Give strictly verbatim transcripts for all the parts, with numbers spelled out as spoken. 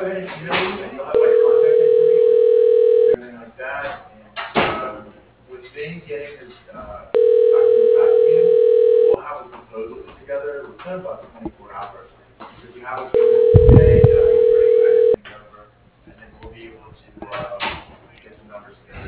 ahead and email you, and you'll have my contact information, everything like that. And um, with Vin getting his uh, documents back to me, we'll have a proposal put together within about twenty-four hours. So if you have a few minutes today, uh, you can bring that over, and then we'll be able to uh, get some numbers together.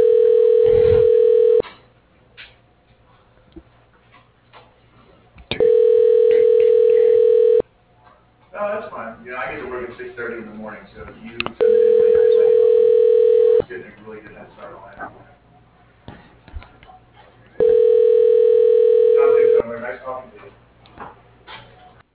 No, that's fine. You know, I get to work at six thirty in the morning, so if you send it in late, it's getting a really good head start on it. Sounds good, Summer. Nice talking to you.